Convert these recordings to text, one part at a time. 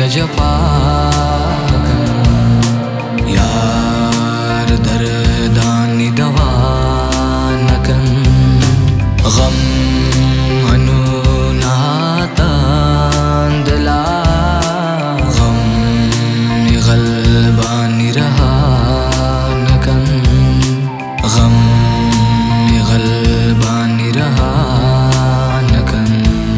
جفا کن یار دردانی دوا نکن غم هنو ناتان دلا غم غلبانی رها نکن غم غلبانی رها نکن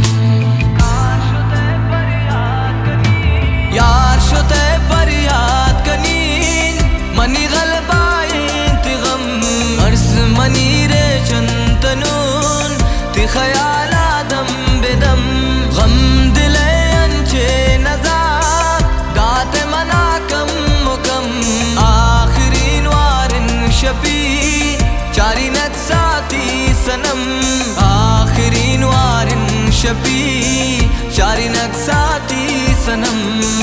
यार शुते फरियाद कनीन मनी गलबाइन ति गम अर्स मनी रे चंतनून ति ख्याल आदम बेदम गम दिले अंचे नज़ार गाते मना कम मुकम आखिरीन वारिन शपी चारी नक्साती सनम आखिरीन वारिन शपी चारी नक्साती सनम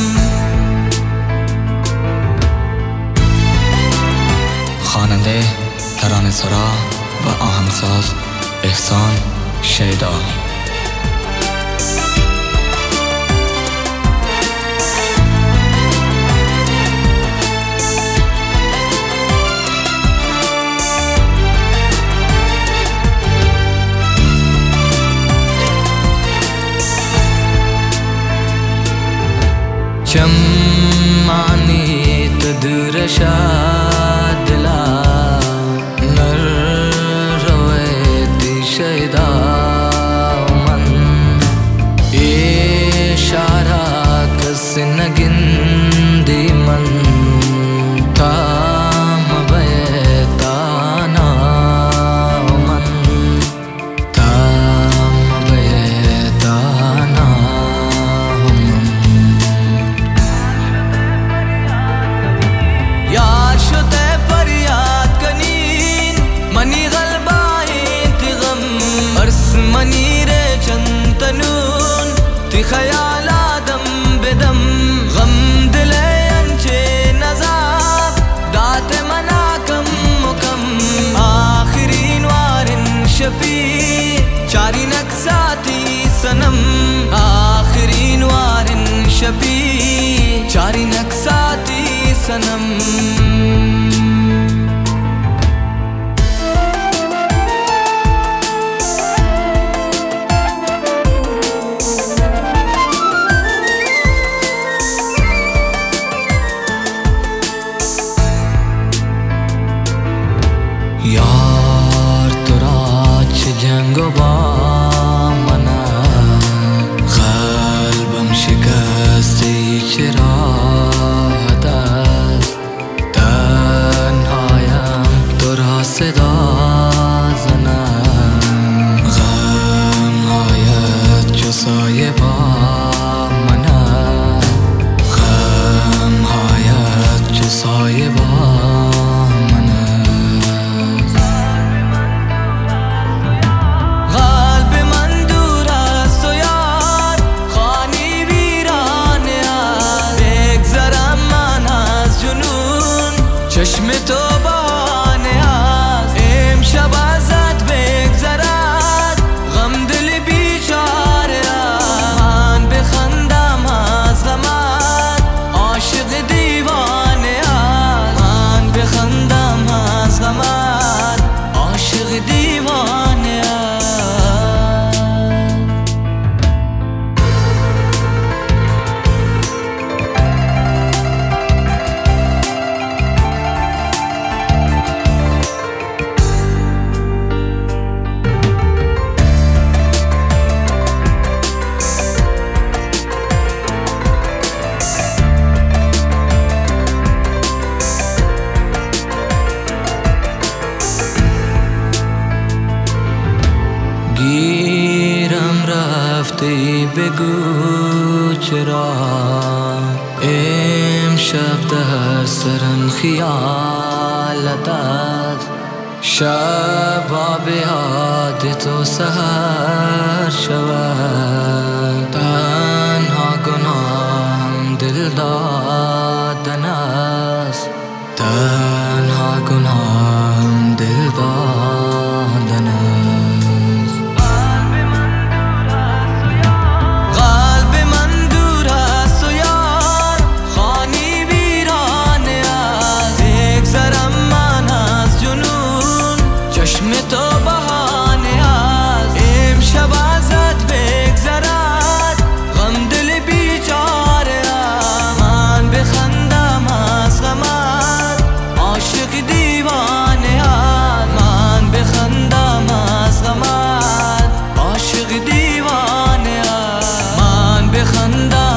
خواننده ترانه سرا و آهنگساز احسان شیدا चम्मानी तदुरशा दिला नर रोएती शैदा मन इशारा कसिन गिंदी मन ताम बैताना मन ताम बैताना यार शुते फरियाद कनीन मनी गलबाइन ति गम अर्स मनी रे चंतनून ति ख्याल आदम बेदम गम दिले अंचे नज़ाब दाते मना कम मुकम आखिरीन वारिन शपी चारी नक्साती सनम आखिरीन वारिन शपी चारी नक्साती सनम यार तुराच जंगो बामना قلبم شکستی چرا هست تنهایم تو را صدا زنم غمهایت چو سایه با من غمهایت چو سایه با من قلب من دور است و یار خانی ویرانه است بگذرم من از جنون چشم تو بهانه است امشب ازت بگذرد غم دل بیچاره من بخندم از غمت عاشق دیوانه است من بخندم از غمت عاشق دیوانه است گیرم رفتی بگو چرا امشب در سرم خیالت است شب به یاد تو سحر شود تنها گناهم دل دادن است تنها گناهم دل دادن است قلب من دور است و یار بخندم